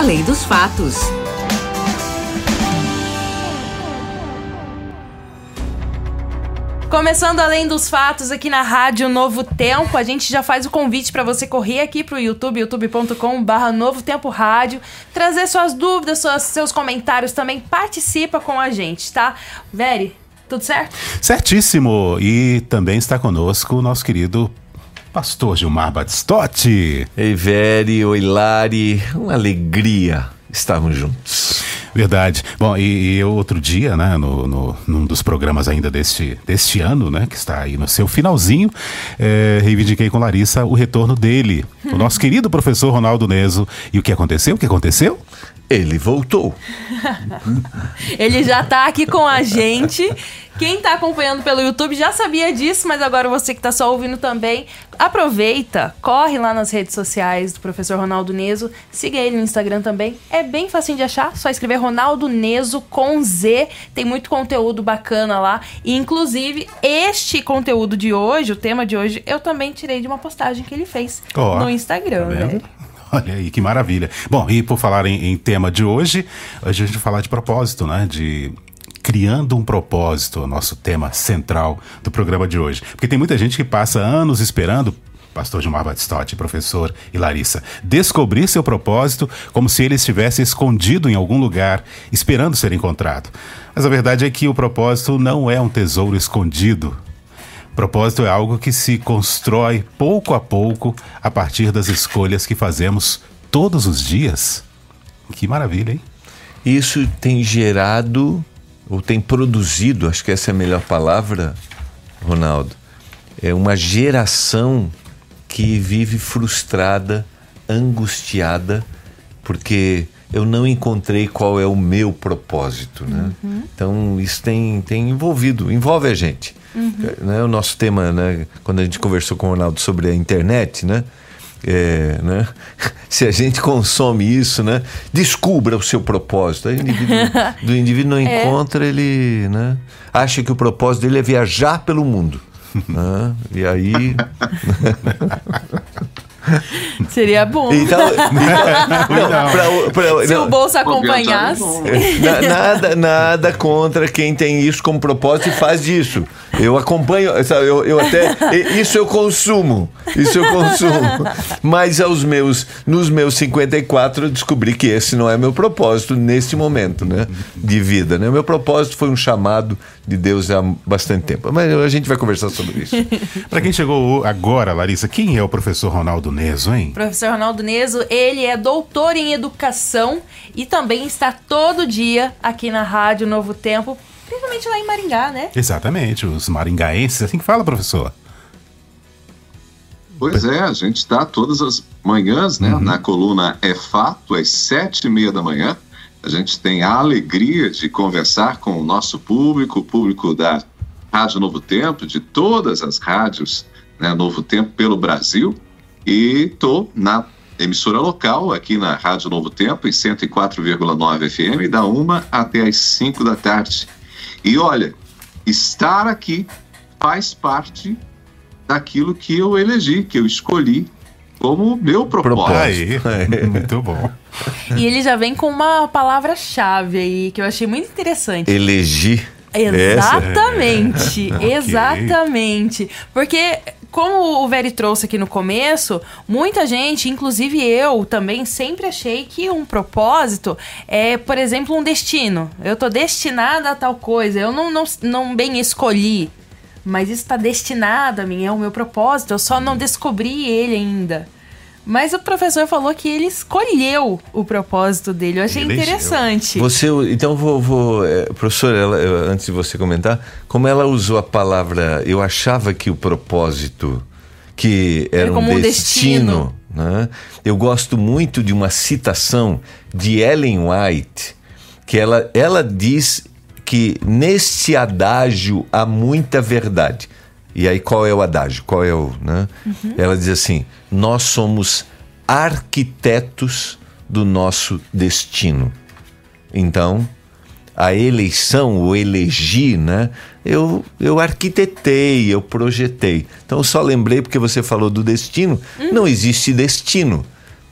Além dos Fatos. Começando Além dos Fatos aqui na Rádio Novo Tempo, a gente já faz o convite para você correr aqui pro YouTube, youtube.com/Novo Tempo Rádio, trazer suas dúvidas, seus comentários também, participa com a gente, tá? Veri, tudo certo? Certíssimo! E também está conosco o nosso querido Pastor Gilmar Batistotti. Ei, Veri, oi, Lari, uma alegria estarmos juntos. Verdade. Bom, e eu outro dia, né, num dos programas ainda deste ano, né, que está aí no seu finalzinho, reivindiquei com Larissa o retorno dele, o nosso querido professor Ronaldo Neso. E o que aconteceu? Ele voltou. Ele já tá aqui com a gente. Quem tá acompanhando pelo YouTube já sabia disso, mas agora você que tá só ouvindo também, aproveita, corre lá nas redes sociais do professor Ronaldo Neso, siga ele no Instagram também, é bem facinho de achar, só escrever Ronaldo Neso com Z, tem muito conteúdo bacana lá, e inclusive este conteúdo de hoje, o tema de hoje, eu também tirei de uma postagem que ele fez no Instagram, né? Olha aí, que maravilha. Bom, e por falar em tema de hoje a gente vai falar de propósito, né? De criando um propósito, o nosso tema central do programa de hoje. Porque tem muita gente que passa anos esperando, pastor Gilmar Batistotti, professor e Larissa, descobrir seu propósito como se ele estivesse escondido em algum lugar, esperando ser encontrado. Mas a verdade é que o propósito não é um tesouro escondido. Propósito é algo que se constrói pouco a pouco a partir das escolhas que fazemos todos os dias. Que maravilha, hein? Isso tem gerado, ou tem produzido, acho que essa é a melhor palavra, Ronaldo, é uma geração que vive frustrada, angustiada, porque eu não encontrei qual é o meu propósito, né? Então isso envolve a gente. Né? O nosso tema, né, quando a gente conversou com o Ronaldo sobre a internet, né? Né? Se a gente consome isso, né? Descubra o seu propósito. Aí o indivíduo não encontra, ele, né, acha que o propósito dele é viajar pelo mundo. Né? E aí... Seria bom. Se o bolso acompanhasse. Nada contra quem tem isso como propósito e faz disso. Eu acompanho, eu até... Isso eu consumo. Mas nos meus 54 eu descobri que esse não é meu propósito nesse momento, né, de vida. Né? O meu propósito foi um chamado de Deus há bastante tempo. Mas a gente vai conversar sobre isso. Para quem chegou agora, Larissa, quem é o professor Ronaldo Neso, hein? Professor Ronaldo Neso, ele é doutor em educação e também está todo dia aqui na Rádio Novo Tempo, principalmente lá em Maringá, né? Exatamente, os maringaenses, assim que fala, professor. Pois é, a gente está todas as manhãs, né, na coluna É Fato, às 7h30 da manhã. A gente tem a alegria de conversar com o nosso público, o público da Rádio Novo Tempo, de todas as rádios, né, Novo Tempo pelo Brasil. E estou na emissora local, aqui na Rádio Novo Tempo, em 104,9 FM, da 1 até as 5 da tarde. E olha, estar aqui faz parte daquilo que eu elegi, que eu escolhi como meu propósito. Aí, muito bom. E ele já vem com uma palavra-chave aí, que eu achei muito interessante. Elegi. Exatamente, exatamente. Porque, como o Veri trouxe aqui no começo, muita gente, inclusive eu também, sempre achei que um propósito é, por exemplo, um destino. Eu tô destinada a tal coisa, eu não bem escolhi, mas isso está destinado a mim, é o meu propósito, eu só não descobri ele ainda. Mas o professor falou que ele escolheu o propósito dele. Eu achei interessante. Então, professor, antes de você comentar, como ela usou a palavra, eu achava que o propósito, que era um destino, né? Eu gosto muito de uma citação de Ellen White, que ela diz que neste adágio há muita verdade. E aí qual é o adágio? Né? Ela diz assim: nós somos arquitetos do nosso destino. Então, a eleição, o elegi, né? Eu arquitetei, eu projetei. Então, eu só lembrei porque você falou do destino. Não existe destino.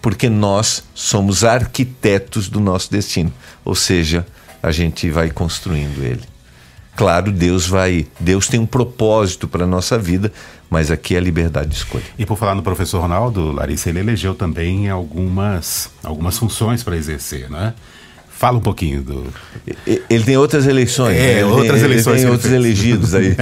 porque nós somos arquitetos do nosso destino. Ou seja, a gente vai construindo ele. Claro, Deus tem um propósito para a nossa vida, mas aqui é a liberdade de escolha. E por falar no professor Ronaldo, Larissa, ele elegeu também algumas funções para exercer, né? Fala um pouquinho do... Ele tem outras eleições. Outras eleições. Ele tem outros elegidos aí.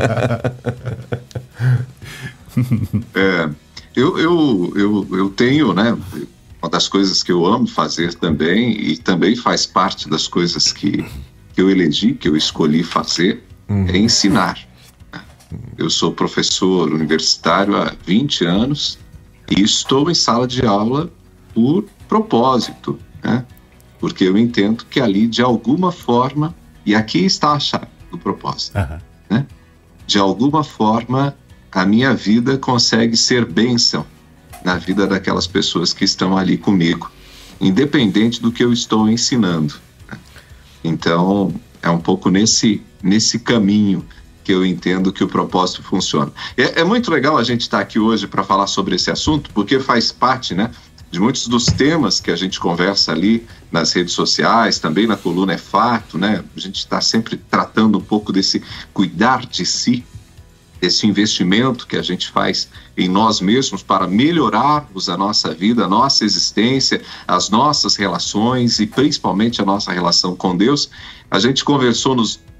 Eu tenho, né? Uma das coisas que eu amo fazer também, e também faz parte das coisas que eu elegi, que eu escolhi fazer, é ensinar. Eu sou professor universitário há 20 anos e estou em sala de aula por propósito, né? Porque eu entendo que ali, de alguma forma, e aqui está a chave do propósito, né? De alguma forma, a minha vida consegue ser bênção na vida daquelas pessoas que estão ali comigo, independente do que eu estou ensinando. Então, é um pouco nesse caminho que eu entendo que o propósito funciona. É muito legal a gente estar aqui hoje para falar sobre esse assunto, porque faz parte, né, de muitos dos temas que a gente conversa ali nas redes sociais, também na coluna É Fato, né? A gente está sempre tratando um pouco desse cuidar de si, esse investimento que a gente faz em nós mesmos para melhorarmos a nossa vida, a nossa existência, as nossas relações e principalmente a nossa relação com Deus. A gente conversou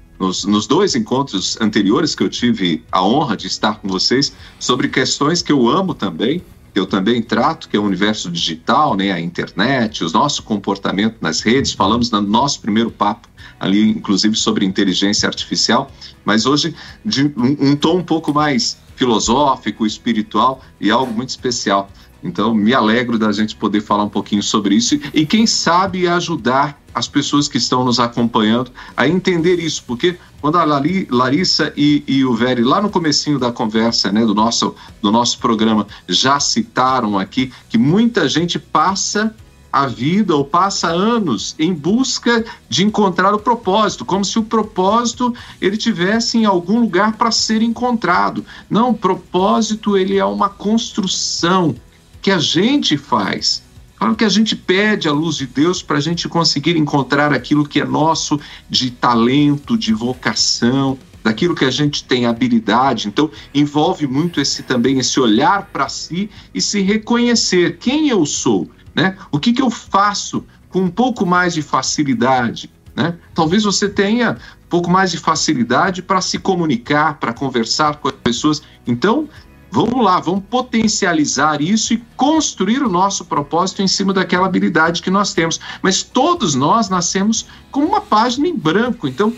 nos 2 encontros anteriores que eu tive a honra de estar com vocês sobre questões que eu amo também, que eu também trato, que é o universo digital, né, a internet, o nosso comportamento nas redes. Falamos no nosso primeiro papo ali, inclusive, sobre inteligência artificial, mas hoje de um tom um pouco mais filosófico, espiritual e algo muito especial. Então, me alegro da gente poder falar um pouquinho sobre isso e quem sabe ajudar as pessoas que estão nos acompanhando a entender isso, porque quando a Larissa e o Veri, lá no comecinho da conversa, né, do nosso programa, já citaram aqui que muita gente passa a vida ou passa anos em busca de encontrar o propósito, como se o propósito ele tivesse em algum lugar para ser encontrado. Não, o propósito ele é uma construção que a gente faz. Claro que a gente pede a luz de Deus para a gente conseguir encontrar aquilo que é nosso de talento, de vocação, daquilo que a gente tem habilidade. Então, envolve muito também esse olhar para si e se reconhecer quem eu sou, né? O que eu faço com um pouco mais de facilidade, né? Talvez você tenha um pouco mais de facilidade para se comunicar, para conversar com as pessoas. Então, vamos lá, vamos potencializar isso e construir o nosso propósito em cima daquela habilidade que nós temos. Mas todos nós nascemos com uma página em branco. Então,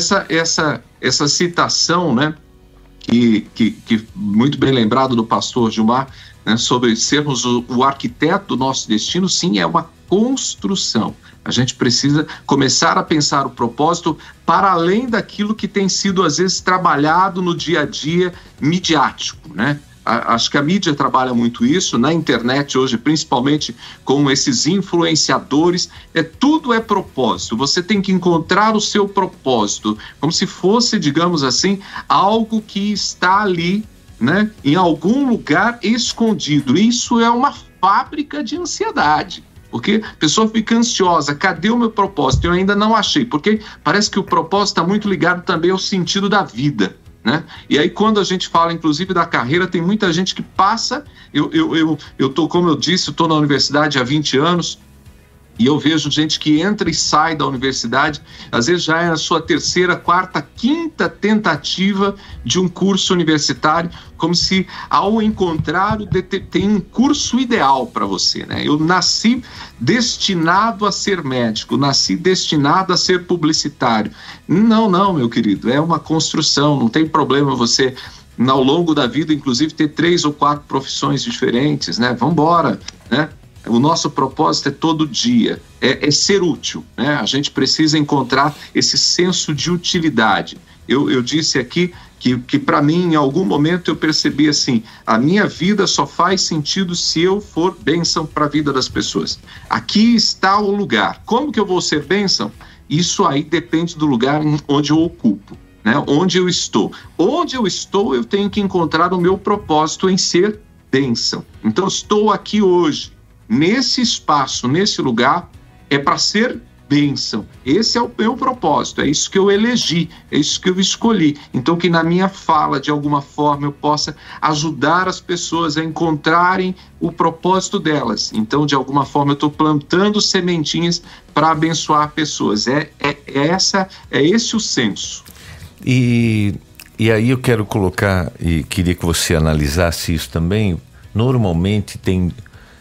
essa citação, né, que muito bem lembrado do pastor Gilmar, né, sobre sermos o arquiteto do nosso destino, sim, é uma construção. A gente precisa começar a pensar o propósito para além daquilo que tem sido, às vezes, trabalhado no dia a dia midiático, né? Acho que a mídia trabalha muito isso, na internet hoje, principalmente com esses influenciadores, tudo é propósito. Você tem que encontrar o seu propósito, como se fosse, digamos assim, algo que está ali, né, em algum lugar escondido. Isso é uma fábrica de ansiedade. Porque a pessoa fica ansiosa, cadê o meu propósito? Eu ainda não achei, porque parece que o propósito está muito ligado também ao sentido da vida, né? E aí quando a gente fala inclusive da carreira, tem muita gente que passa, eu tô, como eu disse, eu tô na universidade há 20 anos, e eu vejo gente que entra e sai da universidade, às vezes já é a sua 3ª, 4ª, 5ª tentativa de um curso universitário, como se ao encontrar tem um curso ideal para você, né? Eu nasci destinado a ser médico, nasci destinado a ser publicitário. Não, meu querido, é uma construção, não tem problema você, ao longo da vida, inclusive, ter 3 ou 4 profissões diferentes, né? Vambora, né? O nosso propósito é todo dia, é ser útil, né? A gente precisa encontrar esse senso de utilidade. Eu disse aqui que para mim, em algum momento, eu percebi assim, a minha vida só faz sentido se eu for bênção para a vida das pessoas. Aqui está o lugar. Como que eu vou ser bênção? Isso aí depende do lugar onde eu ocupo, né? Onde eu estou. Onde eu estou, eu tenho que encontrar o meu propósito em ser bênção. Então, estou aqui hoje. nesse espaço, nesse lugar, é para ser bênção. Esse é o meu propósito, é isso que eu elegi, é isso que eu escolhi. Então, que na minha fala, de alguma forma, eu possa ajudar as pessoas a encontrarem o propósito delas. Então, de alguma forma, eu estou plantando sementinhas para abençoar pessoas. É esse o senso. E aí eu quero colocar, e queria que você analisasse isso também. Normalmente tem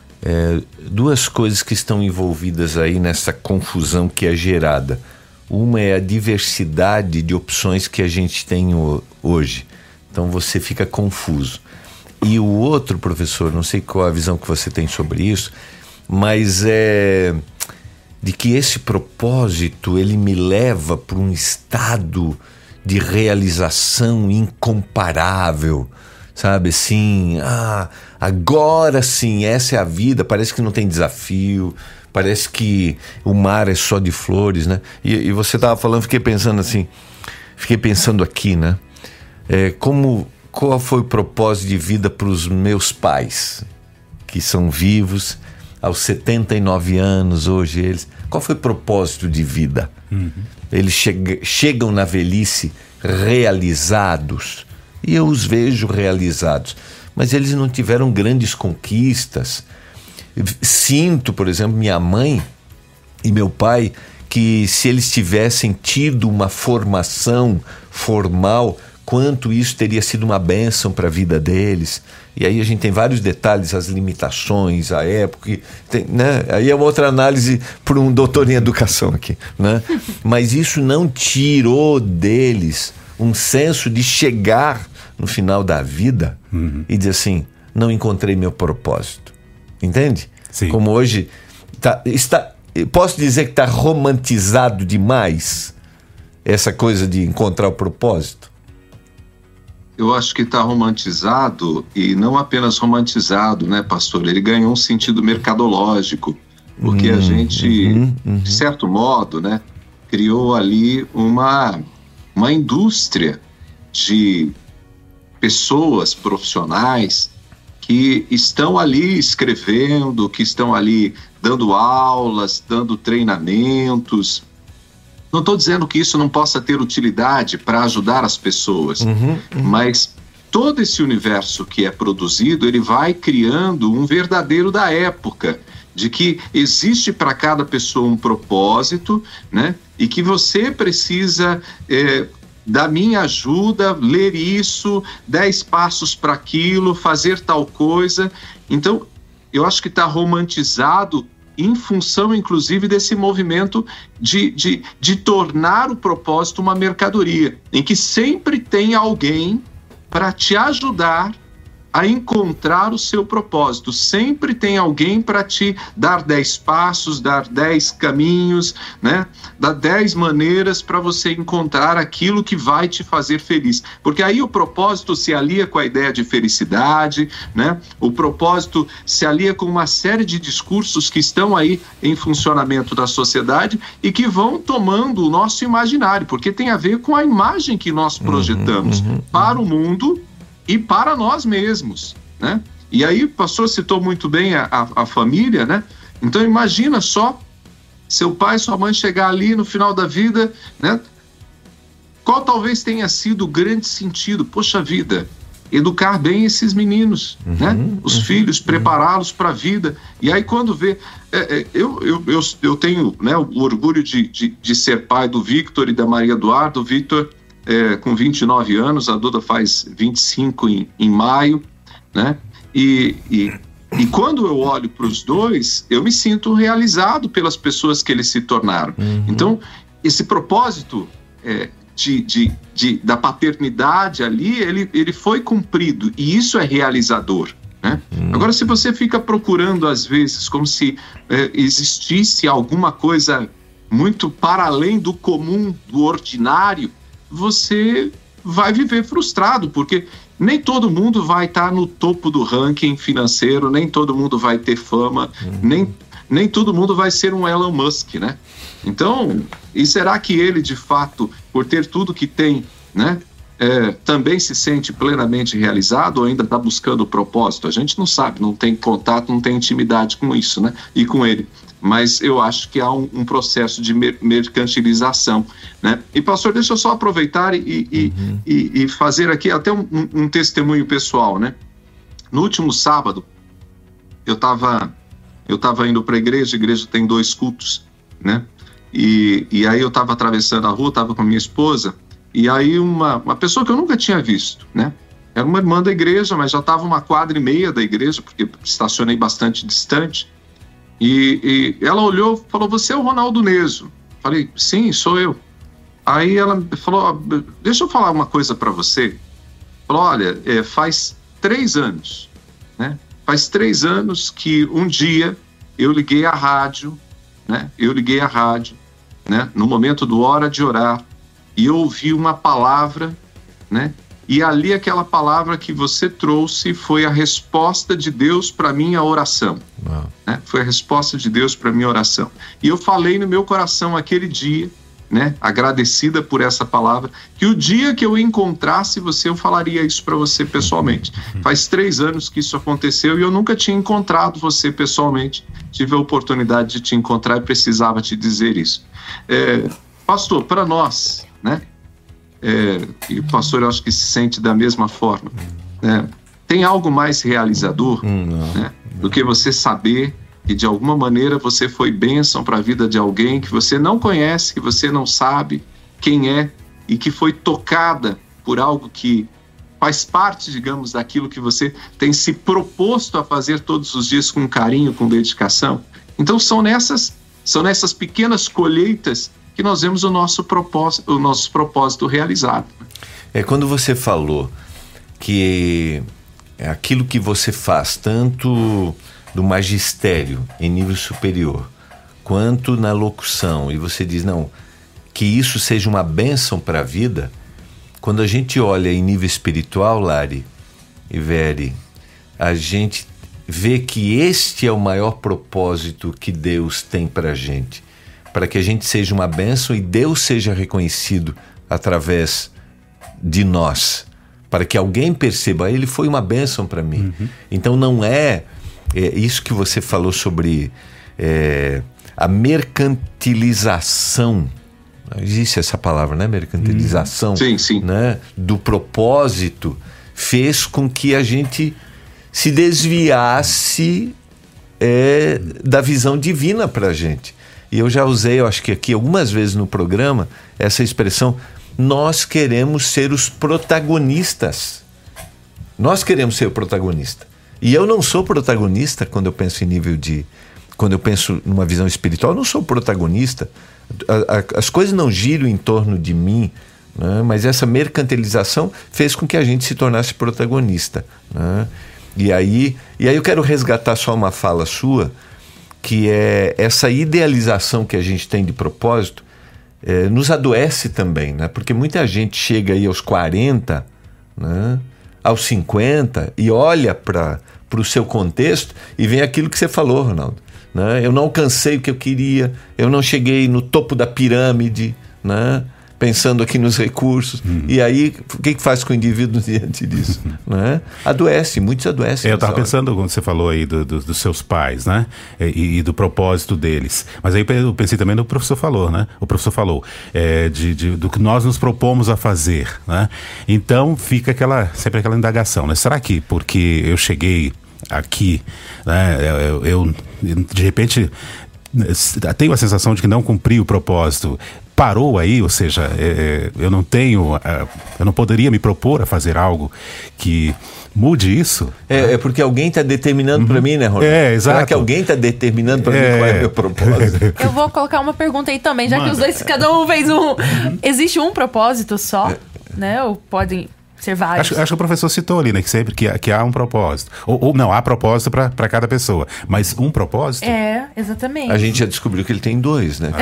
duas coisas que estão envolvidas aí nessa confusão que é gerada. Uma é a diversidade de opções que a gente tem hoje. Então você fica confuso. E o outro, professor, não sei qual a visão que você tem sobre isso, mas é de que esse propósito, ele me leva para um estado de realização incomparável. Sabe, assim, agora sim, essa é a vida, parece que não tem desafio, parece que o mar é só de flores, né? E você estava falando, fiquei pensando aqui, né? Qual foi o propósito de vida para os meus pais, que são vivos, aos 79 anos hoje eles, qual foi o propósito de vida? Uhum. Eles chegam na velhice realizados, e eu os vejo realizados, mas eles não tiveram grandes conquistas. Sinto, por exemplo, minha mãe e meu pai, que se eles tivessem tido uma formação formal, quanto isso teria sido uma bênção para a vida deles. E aí a gente tem vários detalhes, as limitações, a época, né? Aí é uma outra análise por um doutor em educação aqui, né? Mas isso não tirou deles um senso de chegar no final da vida e dizer assim, não encontrei meu propósito. Entende? Sim. Como hoje posso dizer que está romantizado demais essa coisa de encontrar o propósito? Eu acho que está romantizado, e não apenas romantizado, né, pastor? Ele ganhou um sentido mercadológico, porque a gente, de certo modo, né, criou ali uma indústria de pessoas profissionais que estão ali escrevendo, que estão ali dando aulas, dando treinamentos. Não estou dizendo que isso não possa ter utilidade para ajudar as pessoas, mas todo esse universo que é produzido, ele vai criando um verdadeiro da época, de que existe para cada pessoa um propósito, né? E que você precisa da minha ajuda, ler isso, 10 passos para aquilo, fazer tal coisa. Então, eu acho que está romantizado em função, inclusive, desse movimento de tornar o propósito uma mercadoria, em que sempre tem alguém para te ajudar a encontrar o seu propósito. Sempre tem alguém para te dar 10 passos, dar 10 caminhos, né? Dar 10 maneiras para você encontrar aquilo que vai te fazer feliz. Porque aí o propósito se alia com a ideia de felicidade, né? O propósito se alia com uma série de discursos que estão aí em funcionamento da sociedade e que vão tomando o nosso imaginário, porque tem a ver com a imagem que nós projetamos para o mundo e para nós mesmos, né? E aí o pastor citou muito bem a família, né? Então imagina só, seu pai, sua mãe chegar ali no final da vida, né? Qual talvez tenha sido o grande sentido? Poxa vida, educar bem esses meninos, né? Os filhos, prepará-los para a vida. E aí quando vê... eu tenho, né, o orgulho de ser pai do Victor e da Maria Eduardo. O Victor... com 29 anos, a Duda faz 25 em maio, né? E quando eu olho para os dois, eu me sinto realizado pelas pessoas que eles se tornaram. Então, esse propósito da paternidade ali, ele foi cumprido, e isso é realizador, né? Agora, se você fica procurando, às vezes, como se existisse alguma coisa muito para além do comum, do ordinário, você vai viver frustrado, porque nem todo mundo vai estar no topo do ranking financeiro, nem todo mundo vai ter fama, nem todo mundo vai ser um Elon Musk, né? Então, e será que ele, de fato, por ter tudo que tem, né, também se sente plenamente realizado ou ainda está buscando o propósito? A gente não sabe, não tem contato, não tem intimidade com isso, né? E com ele. Mas eu acho que há um processo de mercantilização, né? E, pastor, deixa eu só aproveitar e fazer aqui até um testemunho pessoal, né? No último sábado, eu estava indo para a igreja tem 2 cultos, né? E aí eu estava atravessando a rua, estava com a minha esposa, e aí uma pessoa que eu nunca tinha visto, né? Era uma irmã da igreja, mas já estava 1,5 quadra da igreja, porque estacionei bastante distante. E ela olhou e falou: você é o Ronaldo Neso? Falei: sim, sou eu. Aí ela falou: deixa eu falar uma coisa para você. Falou: olha, faz 3 anos, né? Faz 3 anos que um dia eu liguei a rádio, né? No momento do Hora de Orar, e eu ouvi uma palavra, né? E ali aquela palavra que você trouxe foi a resposta de Deus para minha oração. Né? Foi a resposta de Deus para minha oração. E eu falei no meu coração aquele dia, né, agradecida por essa palavra, que o dia que eu encontrasse você, eu falaria isso para você pessoalmente. Faz 3 anos que isso aconteceu e eu nunca tinha encontrado você pessoalmente. Tive a oportunidade de te encontrar e precisava te dizer isso. Pastor, para nós, né? E o pastor, eu acho que se sente da mesma forma, né? Tem algo mais realizador, né, do que você saber que de alguma maneira você foi bênção para a vida de alguém que você não conhece, que você não sabe quem é, e que foi tocada por algo que faz parte, digamos, daquilo que você tem se proposto a fazer todos os dias com carinho, com dedicação. Então são nessas pequenas colheitas que nós vemos o nosso propósito realizado. Quando você falou que aquilo que você faz, tanto do magistério em nível superior, quanto na locução, e você diz, não, que isso seja uma bênção para a vida, quando a gente olha em nível espiritual, Lari e Veri, a gente vê que este é o maior propósito que Deus tem para a gente, para que a gente seja uma bênção e Deus seja reconhecido através de nós, para que alguém perceba, ele foi uma bênção para mim. Então não é isso que você falou sobre a mercantilização, existe essa palavra, né? Mercantilização, sim. Né? Do propósito, fez com que a gente se desviasse da visão divina para a gente. E eu já usei, eu acho que aqui algumas vezes no programa, essa expressão: nós queremos ser os protagonistas. Nós queremos ser o protagonista. E eu não sou protagonista quando eu penso em nível de... Quando eu penso numa visão espiritual, eu não sou protagonista. As coisas não giram em torno de mim, né? Mas essa mercantilização fez com que a gente se tornasse protagonista, né? E aí eu quero resgatar só uma fala sua, que é essa idealização que a gente tem de propósito, nos adoece também, né? Porque muita gente chega aí aos 40, né? Aos 50, e olha para o seu contexto e vem aquilo que você falou, Ronaldo, né? Eu não alcancei o que eu queria, eu não cheguei no topo da pirâmide, né? Pensando aqui nos recursos. E aí, o que faz com o indivíduo diante disso? Né? Adoece, muitos adoecem. Eu estava pensando, quando você falou aí dos seus pais, né? E do propósito deles. Mas aí eu pensei também no que o professor falou, né? O professor falou do que nós nos propomos a fazer, né? Então fica sempre aquela indagação, né? Será que porque eu cheguei aqui, né? Eu de repente tenho a sensação de que não cumpri o propósito. Parou aí, ou seja, eu não poderia me propor a fazer algo que mude isso. Porque alguém está determinando para mim, né, Ronaldo? Exato. Será que alguém está determinando para mim qual é o meu propósito? Eu vou colocar uma pergunta aí também, já que os dois, cada um fez um. Existe um propósito só, né? Ou podem ser vários? Acho que o professor citou ali, né? Que sempre que há um propósito. Ou não, há propósito para cada pessoa. Mas um propósito? Exatamente. A gente já descobriu que ele tem 2, né?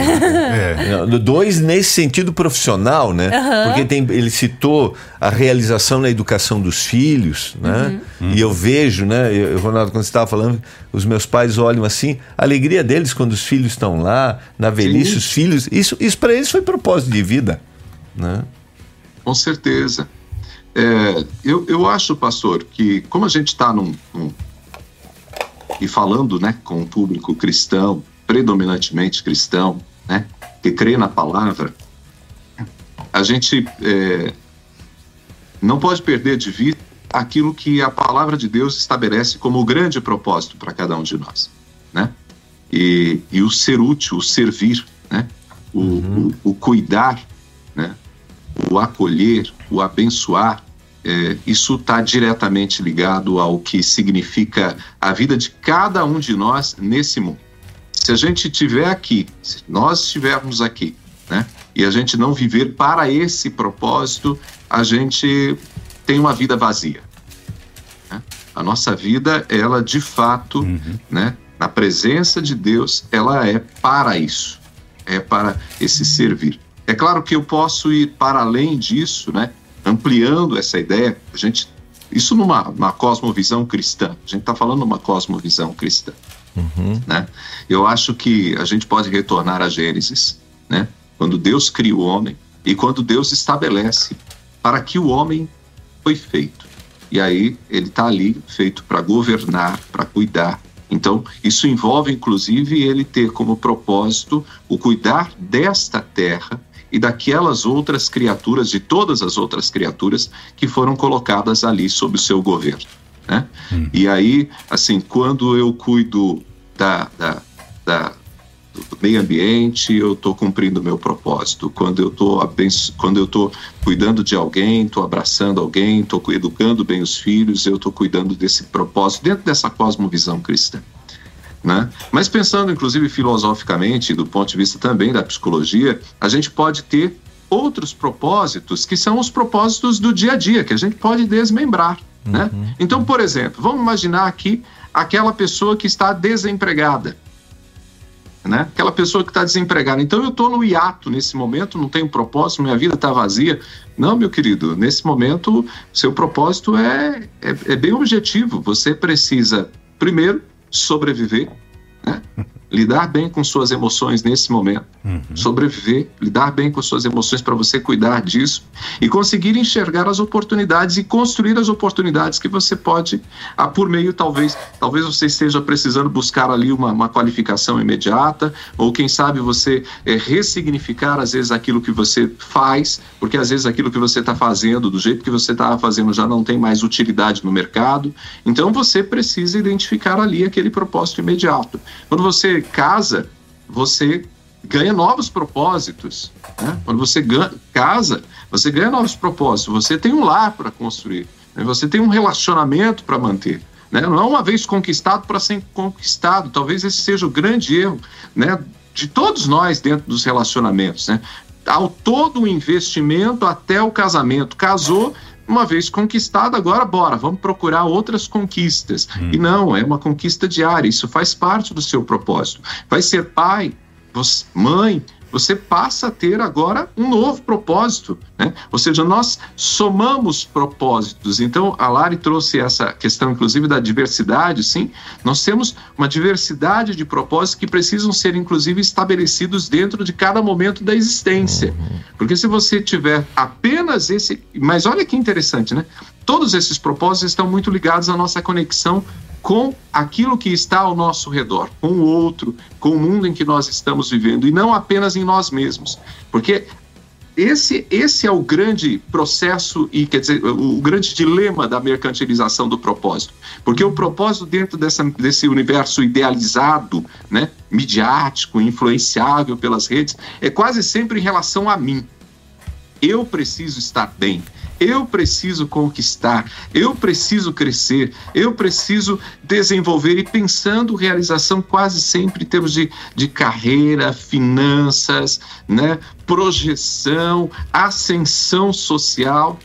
2 nesse sentido profissional, né? Porque ele citou a realização na educação dos filhos, né? E eu vejo, né, Ronaldo, quando você estava falando, os meus pais olham assim, a alegria deles quando os filhos estão lá, na velhice, os filhos, isso para eles foi propósito de vida, né? Com certeza. Eu acho, pastor, que como a gente está e falando, né, com um público cristão, predominantemente cristão, né, que crê na palavra, a gente não pode perder de vista aquilo que a palavra de Deus estabelece como o grande propósito para cada um de nós, né? E o ser útil, o servir, né? O cuidar, né? O acolher, o abençoar, isso está diretamente ligado ao que significa a vida de cada um de nós nesse mundo. Se a gente estiver aqui, se nós estivermos aqui, né? E a gente não viver para esse propósito, a gente tem uma vida vazia, né? A nossa vida, ela de fato, né, na presença de Deus, ela é para isso, é para esse servir. É claro que eu posso ir para além disso, né, ampliando essa ideia, isso numa cosmovisão cristã, a gente está falando numa cosmovisão cristã, né? Eu acho que a gente pode retornar a Gênesis, né, quando Deus cria o homem e quando Deus estabelece para que o homem foi feito. E aí ele está ali feito para governar, para cuidar. Então isso envolve inclusive ele ter como propósito o cuidar desta terra e daquelas outras criaturas, de todas as outras criaturas que foram colocadas ali sob o seu governo, né? E aí, assim, quando eu cuido do meio ambiente, eu estou cumprindo o meu propósito. Quando eu estou cuidando de alguém, estou abraçando alguém, estou educando bem os filhos, eu estou cuidando desse propósito, dentro dessa cosmovisão cristã, né? Mas pensando, inclusive, filosoficamente, do ponto de vista também da psicologia, a gente pode ter outros propósitos, que são os propósitos do dia a dia, que a gente pode desmembrar, né? Então, por exemplo, vamos imaginar aqui aquela pessoa que está desempregada, né? Aquela pessoa que está desempregada. Então eu estou no hiato nesse momento, não tenho propósito, minha vida está vazia. Não, meu querido, nesse momento seu propósito é bem objetivo. Você precisa, primeiro, sobreviver, né? Lidar bem com suas emoções nesse momento, sobreviver, lidar bem com suas emoções para você cuidar disso e conseguir enxergar as oportunidades e construir as oportunidades que você pode, por meio, talvez você esteja precisando buscar ali uma qualificação imediata, ou quem sabe você ressignificar às vezes aquilo que você faz, porque às vezes aquilo que você está fazendo, do jeito que você estava fazendo, já não tem mais utilidade no mercado. Então você precisa identificar ali aquele propósito imediato. Quando você casa, você ganha novos propósitos, né? Quando você casa, você ganha novos propósitos, você tem um lar para construir, né? Você tem um relacionamento para manter, né? Não é uma vez conquistado para ser conquistado. Talvez esse seja o grande erro, né, de todos nós dentro dos relacionamentos, né? Ao todo o investimento até o casamento, casou, uma vez conquistado, agora bora, vamos procurar outras conquistas. E não, é uma conquista diária, isso faz parte do seu propósito. Vai ser pai, mãe, você passa a ter agora um novo propósito, né? Ou seja, nós somamos propósitos. Então, a Lari trouxe essa questão, inclusive, da diversidade, sim. Nós temos uma diversidade de propósitos que precisam ser, inclusive, estabelecidos dentro de cada momento da existência. Porque se você tiver apenas esse... Mas olha que interessante, né? Todos esses propósitos estão muito ligados à nossa conexão com aquilo que está ao nosso redor, com o outro, com o mundo em que nós estamos vivendo, e não apenas em nós mesmos. Porque esse é o grande processo e, quer dizer, o grande dilema da mercantilização do propósito. Porque o propósito dentro desse universo idealizado, né, midiático, influenciável pelas redes, é quase sempre em relação a mim. Eu preciso estar bem, eu preciso conquistar, eu preciso crescer, eu preciso desenvolver, e pensando realização quase sempre em termos de carreira, finanças, né, projeção, ascensão social,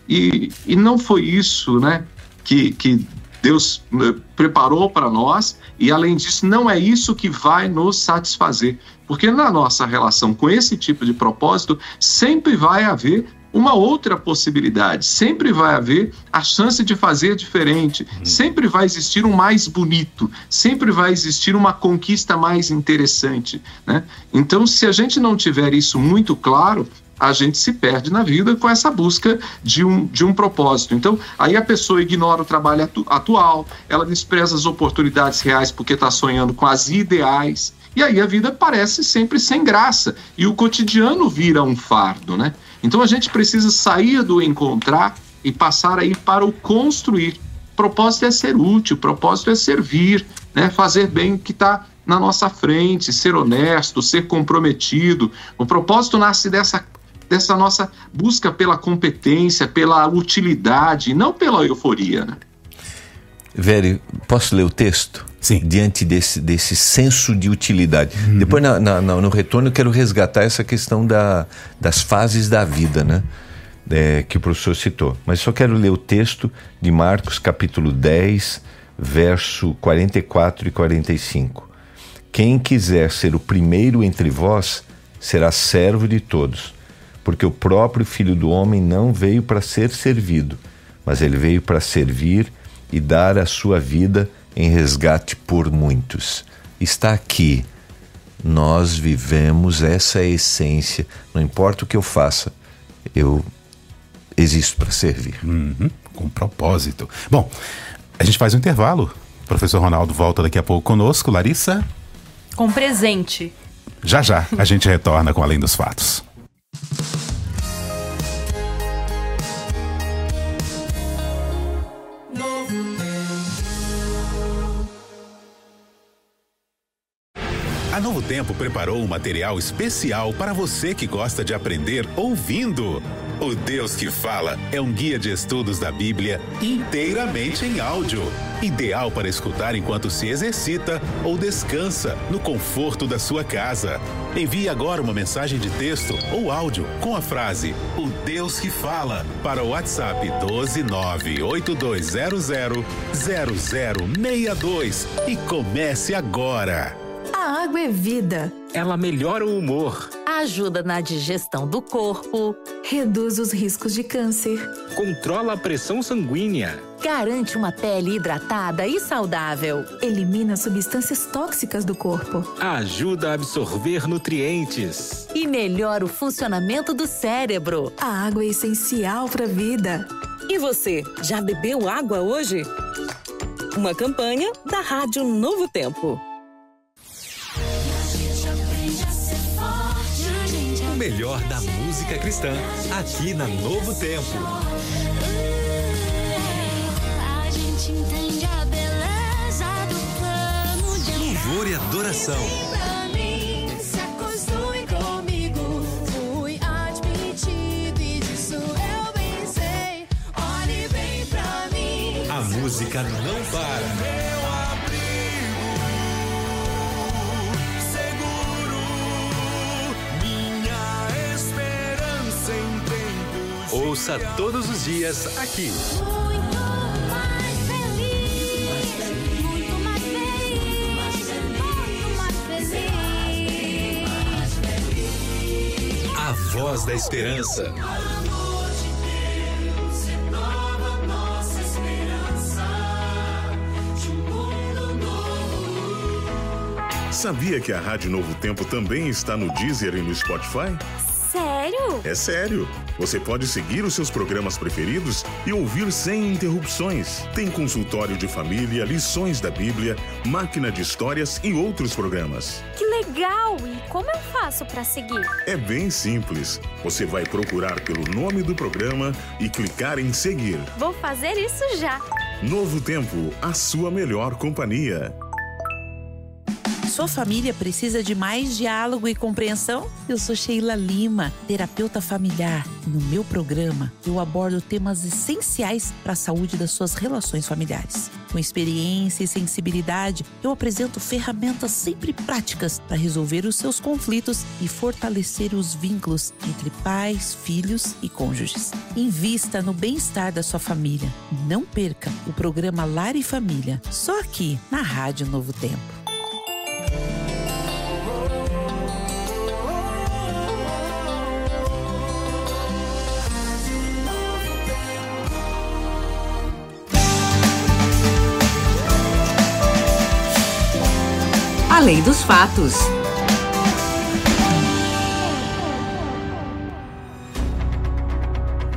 e não foi isso, né, que Deus preparou para nós, e além disso não é isso que vai nos satisfazer, porque na nossa relação com esse tipo de propósito sempre vai haver uma outra possibilidade, sempre vai haver a chance de fazer diferente, sempre vai existir um mais bonito, sempre vai existir uma conquista mais interessante, né? Então, se a gente não tiver isso muito claro, a gente se perde na vida com essa busca de um propósito. Então, aí a pessoa ignora o trabalho atual, ela despreza as oportunidades reais porque está sonhando com as ideais, e aí a vida parece sempre sem graça, e o cotidiano vira um fardo, né? Então a gente precisa sair do encontrar e passar aí para o construir. O propósito é ser útil, o propósito é servir, né? Fazer bem o que está na nossa frente, ser honesto, ser comprometido. O propósito nasce dessa nossa busca pela competência, pela utilidade, não pela euforia, né? Vério, posso ler o texto? Sim. Diante desse senso de utilidade. Depois, no retorno, eu quero resgatar essa questão das fases da vida, né? Que o professor citou. Mas só quero ler o texto de Marcos, capítulo 10, verso 44 e 45. Quem quiser ser o primeiro entre vós, será servo de todos. Porque o próprio Filho do Homem não veio para ser servido, mas ele veio para servir e dar a sua vida em resgate por muitos. Está aqui. Nós vivemos essa essência. Não importa o que eu faça, eu existo para servir. Com propósito. Bom, a gente faz um intervalo. O professor Ronaldo volta daqui a pouco conosco. Larissa? Com presente. Já a gente retorna com Além dos Fatos. A Novo Tempo preparou um material especial para você que gosta de aprender ouvindo. O Deus que Fala é um guia de estudos da Bíblia inteiramente em áudio. Ideal para escutar enquanto se exercita ou descansa no conforto da sua casa. Envie agora uma mensagem de texto ou áudio com a frase O Deus que Fala para o WhatsApp 12982000062 e comece agora. A água é vida. Ela melhora o humor, Ajuda na digestão do corpo. Reduz os riscos de câncer. controla a pressão sanguínea, Garante uma pele hidratada e saudável. Elimina substâncias tóxicas do corpo. ajuda a absorver nutrientes. E melhora o funcionamento do cérebro. A água é essencial para a vida. E você, já bebeu água hoje? Uma campanha da Rádio Novo Tempo. O melhor da música cristã, aqui na Novo Tempo. A gente entende a beleza do plano de Louvor e adoração. pra mim. Se acostume comigo. Fui admitido e disso eu bem sei. Olhe bem pra mim. A música não para. Ouça todos os dias aqui. Muito mais feliz. Muito mais feliz. A voz da esperança. Sabia que a Rádio Novo Tempo também está no Deezer e no Spotify? Sério? É sério! Você pode seguir os seus programas preferidos e ouvir sem interrupções. Tem consultório de família, lições da Bíblia, máquina de histórias e outros programas. Que legal! E como eu faço pra seguir? É bem simples. Você vai procurar pelo nome do programa e clicar em seguir. Vou fazer isso já. Novo Tempo, a sua melhor companhia. Sua família precisa de mais diálogo e compreensão? Eu sou Sheila Lima, terapeuta familiar. No meu programa, eu abordo temas essenciais para a saúde das suas relações familiares. Com experiência e sensibilidade, eu apresento ferramentas sempre práticas para resolver os seus conflitos e fortalecer os vínculos entre pais, filhos e cônjuges. Invista no bem-estar da sua família. Não perca o programa Lar e Família, só aqui na Rádio Novo Tempo. Além dos fatos.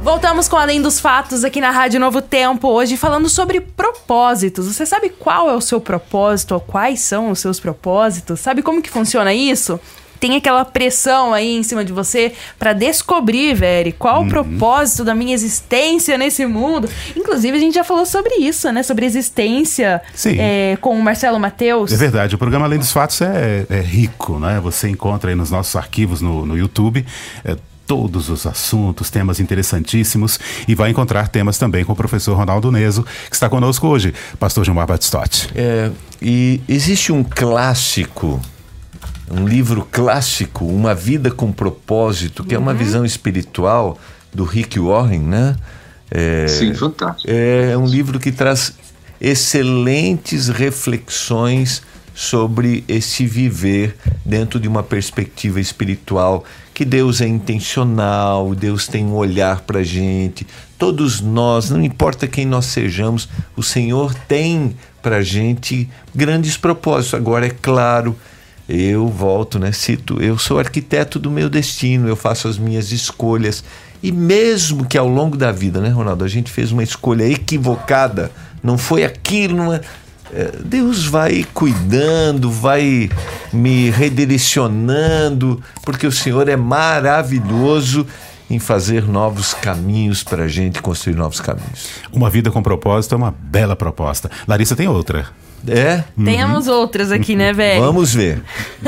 Voltamos com Além dos Fatos aqui na Rádio Novo Tempo, hoje falando sobre propósitos. Você sabe qual é o seu propósito ou quais são os seus propósitos? Sabe como que funciona isso? Tem aquela pressão aí em cima de você pra descobrir, Veri, qual o propósito da minha existência nesse mundo. Inclusive, a gente já falou sobre isso, né? Sobre existência com o Marcelo Matheus. É verdade, o programa Além dos Fatos é rico, né? Você encontra aí nos nossos arquivos no YouTube todos os assuntos, temas interessantíssimos, e vai encontrar temas também com o professor Ronaldo Neso, que está conosco hoje, pastor Gilmar Batistotti. E existe um clássico, um livro clássico, Uma Vida com Propósito, que é uma visão espiritual do Rick Warren, né? Sim, fantástico. É um livro que traz excelentes reflexões sobre esse viver dentro de uma perspectiva espiritual, que Deus é intencional, Deus tem um olhar pra gente, todos nós, não importa quem nós sejamos, o Senhor tem pra gente grandes propósitos. Agora, é claro, eu volto, cito, eu sou arquiteto do meu destino, eu faço as minhas escolhas, e mesmo que ao longo da vida, Ronaldo, a gente fez uma escolha equivocada, não foi aquilo, Deus vai cuidando, vai me redirecionando, porque o Senhor é maravilhoso em fazer novos caminhos para a gente construir novos caminhos. Uma vida com propósito é uma bela proposta. Larissa tem outra. Temos outras aqui, né, velho? Vamos ver.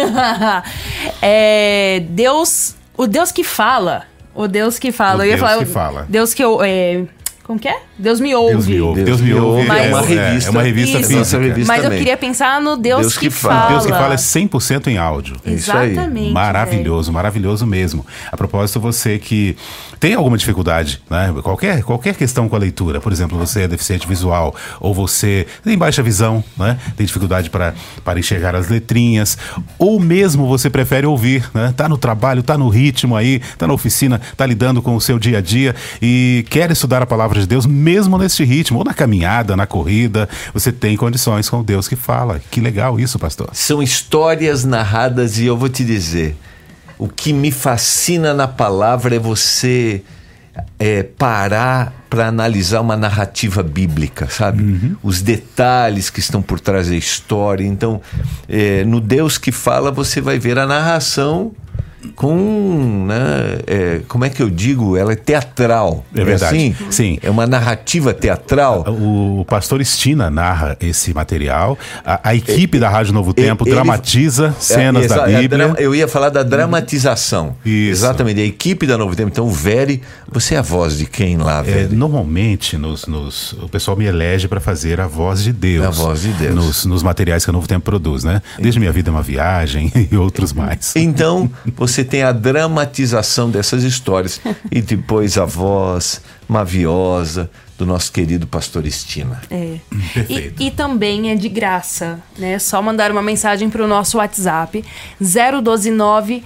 O Deus que fala. O Deus que fala. Deus que eu... Como que é? Deus me ouve. Deus me ouve. É uma revista física. Mas eu queria pensar no Deus que fala. Deus que fala é 100% em áudio. Exatamente. Maravilhoso, maravilhoso mesmo. A propósito, você que tem alguma dificuldade, né? Qualquer questão com a leitura, por exemplo, você é deficiente visual ou você tem baixa visão, né? Tem dificuldade para enxergar as letrinhas, ou mesmo você prefere ouvir, né? Tá no trabalho, tá no ritmo aí, tá na oficina, tá lidando com o seu dia a dia e quer estudar a palavra de Deus, mesmo neste ritmo, ou na caminhada, na corrida, você tem condições com o Deus que fala. Que legal isso, pastor. São histórias narradas, e eu vou te dizer, o que me fascina na palavra é você parar para analisar uma narrativa bíblica, sabe? Os detalhes que estão por trás da história. Então, no Deus que fala, você vai ver a narração com, como é que eu digo? Ela é teatral. É verdade. Assim? Sim. É uma narrativa teatral. O pastor Estina narra esse material. A equipe da Rádio Novo Tempo dramatiza cenas da Bíblia. Eu ia falar da dramatização. Isso. Exatamente. A equipe da Novo Tempo. Então, o Veri, você é a voz de quem lá, Veri? Normalmente, o pessoal me elege para fazer a voz de Deus. A voz de Deus. Nos materiais que a Novo Tempo produz, né? Desde Minha Vida é uma Viagem e outros mais. Então, você tem a dramatização dessas histórias e depois a voz maviosa do nosso querido pastor Estina. Perfeito. E também é de graça, né? Só mandar uma mensagem para o nosso WhatsApp 012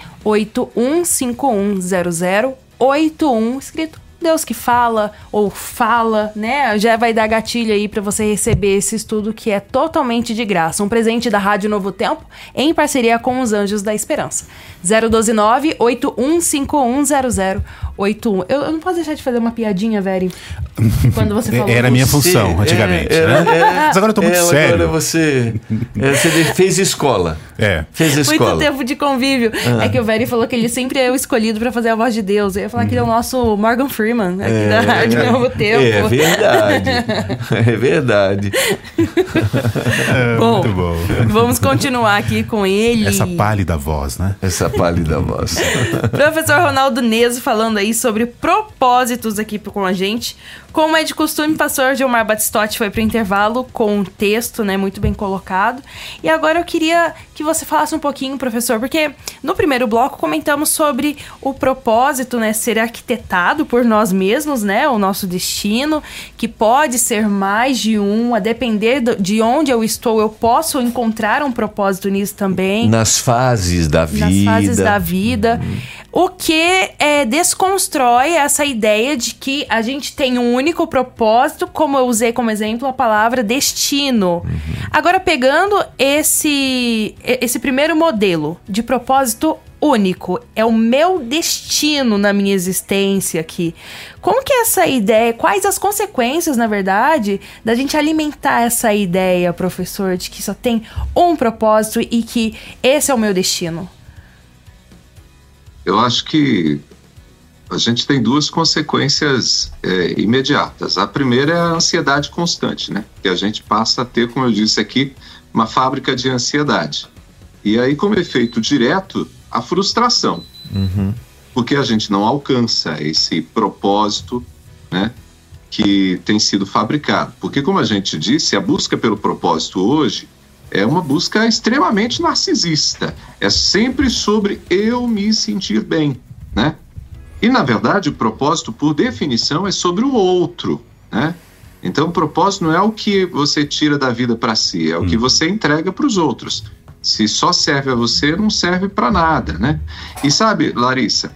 981510081, escrito Deus que fala ou fala, né? Já vai dar gatilho aí para você receber esse estudo que é totalmente de graça. Um presente da Rádio Novo Tempo em parceria com os Anjos da Esperança. 012 981510081. Eu não posso deixar de fazer uma piadinha, Veri. Quando você falou era a minha função antigamente, né? Mas agora eu tô muito sério. Agora você fez escola. Fez escola. Muito tempo de convívio. É que o Veri falou que ele sempre é o escolhido pra fazer a voz de Deus. Eu ia falar que ele é o nosso Morgan Freeman aqui da Rádio Novo Tempo. É verdade. É verdade. Bom, muito bom. Vamos continuar aqui com ele. Essa pálida voz, né? Essa pálida voz. Professor Ronaldo Neso falando aí sobre propósitos aqui com a gente. Como é de costume, pastor Gilmar Batistotti foi para o intervalo com um texto, né, muito bem colocado. E agora eu queria que você falasse um pouquinho, professor, porque no primeiro bloco comentamos sobre o propósito, né, ser arquitetado por nós mesmos, né, o nosso destino, que pode ser mais de um, a depender de onde eu estou, eu posso encontrar um propósito nisso também. Nas fases da vida. O que desconstrói essa ideia de que a gente tem um único propósito, como eu usei como exemplo a palavra destino. Agora, pegando esse primeiro modelo de propósito único, é o meu destino na minha existência aqui. Como que é essa ideia, quais as consequências, na verdade, da gente alimentar essa ideia, professor, de que só tem um propósito e que esse é o meu destino? Eu acho que a gente tem duas consequências imediatas. A primeira é a ansiedade constante, né? Que a gente passa a ter, como eu disse aqui, uma fábrica de ansiedade. E aí, como efeito direto, a frustração. Porque a gente não alcança esse propósito, né, que tem sido fabricado. Porque, como a gente disse, a busca pelo propósito hoje é uma busca extremamente narcisista. É sempre sobre eu me sentir bem, né? E, na verdade, o propósito, por definição, é sobre o outro, né? Então, o propósito não é o que você tira da vida para si, é o que você entrega para os outros. Se só serve a você, não serve para nada, né? E sabe, Larissa,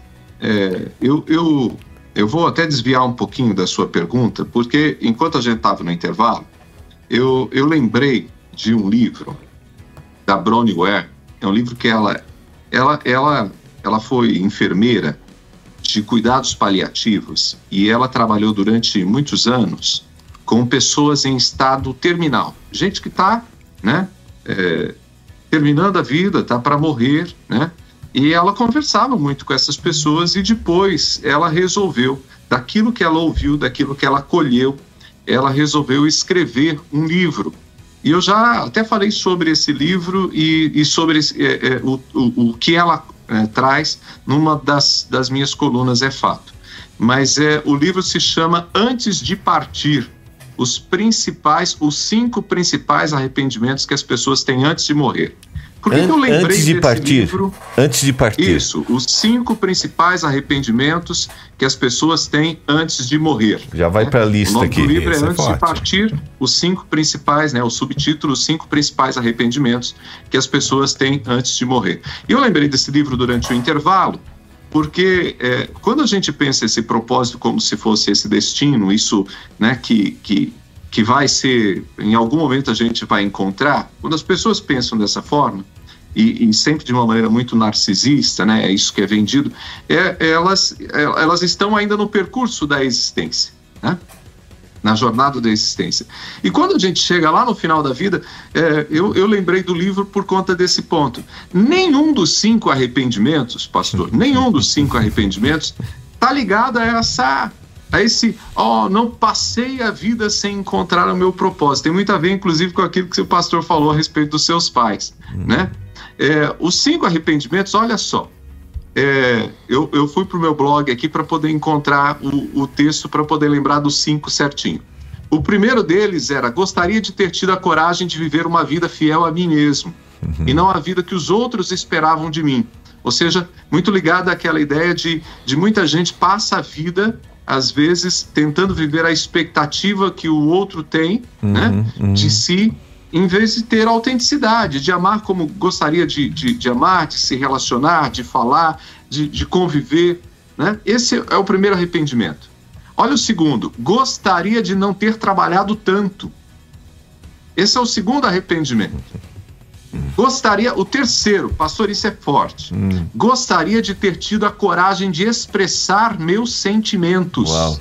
eu vou até desviar um pouquinho da sua pergunta, porque enquanto a gente estava no intervalo, eu lembrei de um livro da Bronnie Ware. É um livro que ela foi enfermeira de cuidados paliativos e ela trabalhou durante muitos anos com pessoas em estado terminal, gente que está, né, terminando a vida, está para morrer, né? E ela conversava muito com essas pessoas e depois ela resolveu, daquilo que ela ouviu, daquilo que ela colheu, ela resolveu escrever um livro. E eu já até falei sobre esse livro e sobre o que ela traz numa das minhas colunas, é fato. Mas o livro se chama Antes de Partir, os 5 principais arrependimentos que as pessoas têm antes de morrer. Por que eu lembrei antes de desse partir, livro? Antes de partir. Isso, os 5 principais arrependimentos que as pessoas têm antes de morrer. Já vai para a lista aqui. O nome do livro é Antes de Partir, os 5 principais, né, o subtítulo, os 5 principais arrependimentos que as pessoas têm antes de morrer. E eu lembrei desse livro durante o intervalo, porque quando a gente pensa esse propósito como se fosse esse destino, isso, né, que vai ser, em algum momento a gente vai encontrar, quando as pessoas pensam dessa forma, e sempre de uma maneira muito narcisista, né, é isso que é vendido, elas estão ainda no percurso da existência, né, na jornada da existência. E quando a gente chega lá no final da vida, eu lembrei do livro por conta desse ponto. Nenhum dos 5 arrependimentos, pastor, nenhum dos 5 arrependimentos está ligado a esse, não passei a vida sem encontrar o meu propósito. Tem muito a ver, inclusive, com aquilo que o pastor falou a respeito dos seus pais, né? Os 5 arrependimentos, olha só, eu fui pro meu blog aqui para poder encontrar o texto, para poder lembrar dos 5 certinho. O primeiro deles era: gostaria de ter tido a coragem de viver uma vida fiel a mim mesmo, e não a vida que os outros esperavam de mim. Ou seja, muito ligado àquela ideia de muita gente passa a vida, às vezes, tentando viver a expectativa que o outro tem, né, de si, em vez de ter autenticidade, de amar como gostaria de amar, de se relacionar, de falar, de conviver, né? Esse é o primeiro arrependimento. Olha o segundo: gostaria de não ter trabalhado tanto. Esse é o segundo arrependimento. O terceiro, pastor, isso é forte. Gostaria de ter tido a coragem de expressar meus sentimentos. Uau.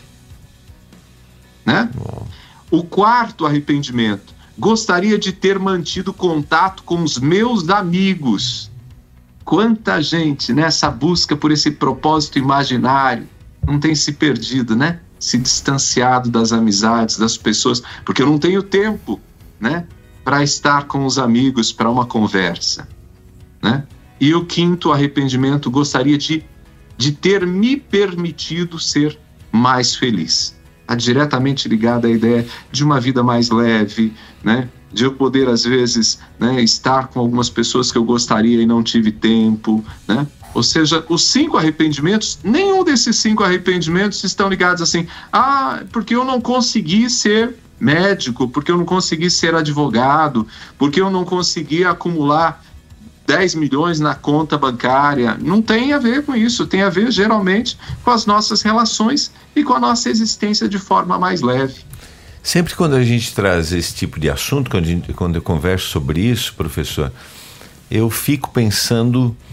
Né? Uau. O quarto arrependimento: gostaria de ter mantido contato com os meus amigos. Quanta gente nessa busca por esse propósito imaginário não tem se perdido, né? Se distanciado das amizades, das pessoas, porque eu não tenho tempo, né, para estar com os amigos, para uma conversa, né? E o quinto arrependimento: gostaria de ter me permitido ser mais feliz. Está diretamente ligado à ideia de uma vida mais leve, né? De eu poder, às vezes, né, estar com algumas pessoas que eu gostaria e não tive tempo, né? Ou seja, os 5 arrependimentos, nenhum desses 5 arrependimentos estão ligados assim: porque eu não consegui ser médico, porque eu não consegui ser advogado, porque eu não consegui acumular 10 milhões na conta bancária. Não tem a ver com isso, tem a ver geralmente com as nossas relações e com a nossa existência de forma mais leve. Sempre quando a gente traz esse tipo de assunto, quando eu converso sobre isso, professor, eu fico pensando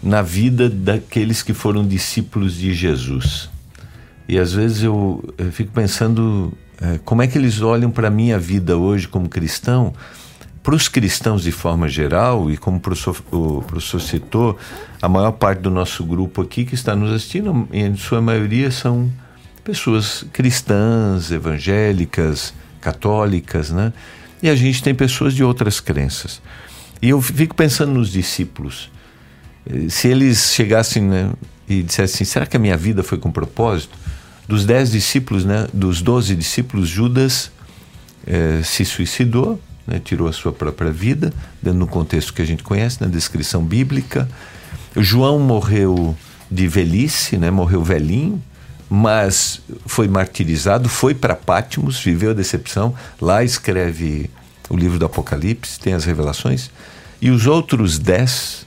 na vida daqueles que foram discípulos de Jesus. E às vezes eu fico pensando como é que eles olham para a minha vida hoje como cristão. Para os cristãos de forma geral, e como o professor citou, a maior parte do nosso grupo aqui que está nos assistindo, em sua maioria são pessoas cristãs, evangélicas, católicas, né? E a gente tem pessoas de outras crenças. E eu fico pensando nos discípulos. Se eles chegassem, né, e dissessem assim, será que a minha vida foi com propósito? Dos 10 discípulos, né, dos 12 discípulos, Judas se suicidou, né, tirou a sua própria vida, dentro do contexto que a gente conhece, na descrição bíblica. João morreu de velhice, né, morreu velhinho, mas foi martirizado, foi para Patmos, viveu a decepção, lá escreve o livro do Apocalipse, tem as revelações, e os outros 10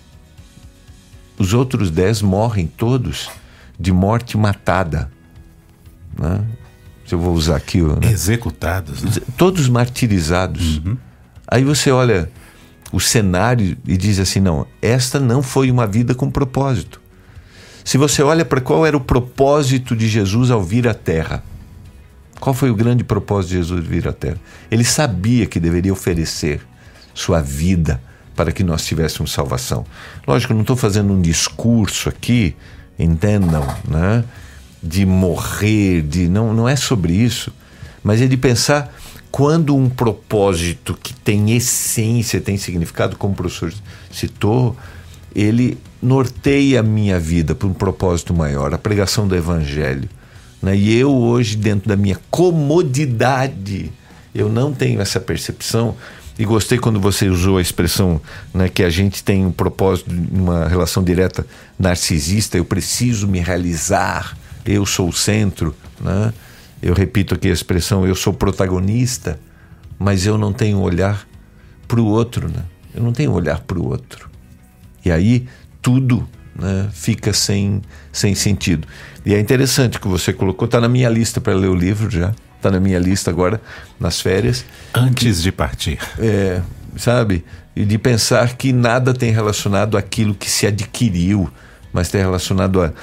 morrem todos de morte matada, né? Eu vou usar aqui, né? Executados, né? Todos martirizados. Aí você olha o cenário e diz assim, não, esta não foi uma vida com propósito. Se você olha para qual era o propósito de Jesus ao vir à Terra, qual foi o grande propósito de Jesus vir à Terra? Ele sabia que deveria oferecer sua vida para que nós tivéssemos salvação. Lógico, eu não estou fazendo um discurso aqui, entendam, né? De morrer, não é sobre isso, mas é de pensar quando um propósito que tem essência, tem significado, como o professor citou, ele norteia a minha vida para um propósito maior, a pregação do Evangelho, né? E eu hoje, dentro da minha comodidade, eu não tenho essa percepção. E gostei quando você usou a expressão, né, que a gente tem um propósito, uma relação direta narcisista, eu preciso me realizar, eu sou o centro, né? Eu repito aqui a expressão, eu sou protagonista, mas eu não tenho olhar para o outro, né? Eu não tenho olhar para o outro. E aí tudo, né, fica sem sentido. E é interessante que você colocou, está na minha lista para ler o livro já, está na minha lista agora, nas férias. Antes de partir. Sabe? E de pensar que nada tem relacionado àquilo que se adquiriu, mas tem relacionado a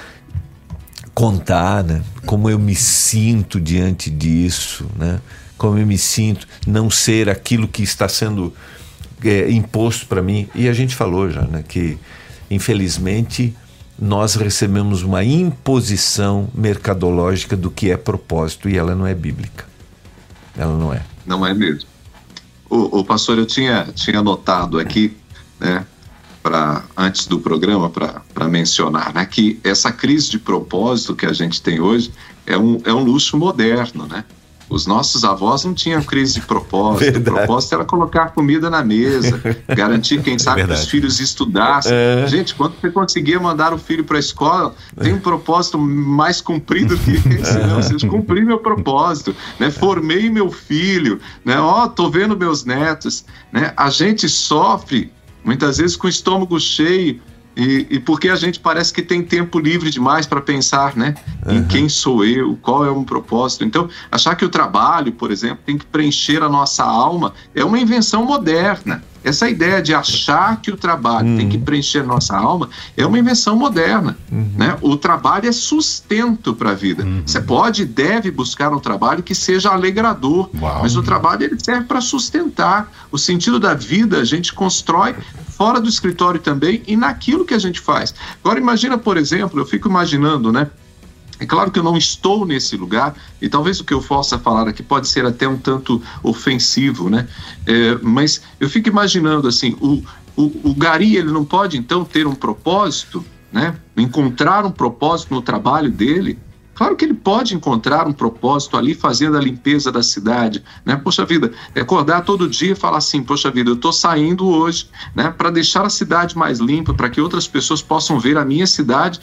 contar, né? Como eu me sinto diante disso, né? Como eu me sinto, não ser aquilo que está sendo imposto para mim. E a gente falou já, né, que infelizmente nós recebemos uma imposição mercadológica do que é propósito, e ela não é bíblica. Ela não é. Não é mesmo. O pastor, eu tinha anotado aqui, né, antes do programa, para mencionar, né, que essa crise de propósito que a gente tem hoje é um luxo moderno, né? Os nossos avós não tinham crise de propósito. Verdade. O propósito era colocar comida na mesa, garantir, quem sabe, que os filhos estudassem. Gente, quando você conseguia mandar o filho para a escola, tem um propósito mais cumprido que esse. Não, vocês cumpri meu propósito, né? Formei meu filho, né? Tô vendo meus netos, né? A gente sofre muitas vezes com o estômago cheio, e porque a gente parece que tem tempo livre demais para pensar, né? Em quem sou eu, qual é o meu propósito. Então, achar que o trabalho, por exemplo, tem que preencher a nossa alma é uma invenção moderna. Essa ideia de achar que o trabalho tem que preencher a nossa alma é uma invenção moderna, né? O trabalho é sustento para a vida. Você pode e deve buscar um trabalho que seja alegrador, mas o trabalho ele serve para sustentar. O sentido da vida a gente constrói fora do escritório também e naquilo que a gente faz. Agora imagina, por exemplo, eu fico imaginando, né? É claro que eu não estou nesse lugar, e talvez o que eu possa falar aqui pode ser até um tanto ofensivo, né? Mas eu fico imaginando assim, o gari, ele não pode então ter um propósito, né? Encontrar um propósito no trabalho dele. Claro que ele pode encontrar um propósito ali fazendo a limpeza da cidade, né? Poxa vida, acordar todo dia e falar assim, poxa vida, eu estou saindo hoje, né, para deixar a cidade mais limpa, para que outras pessoas possam ver a minha cidade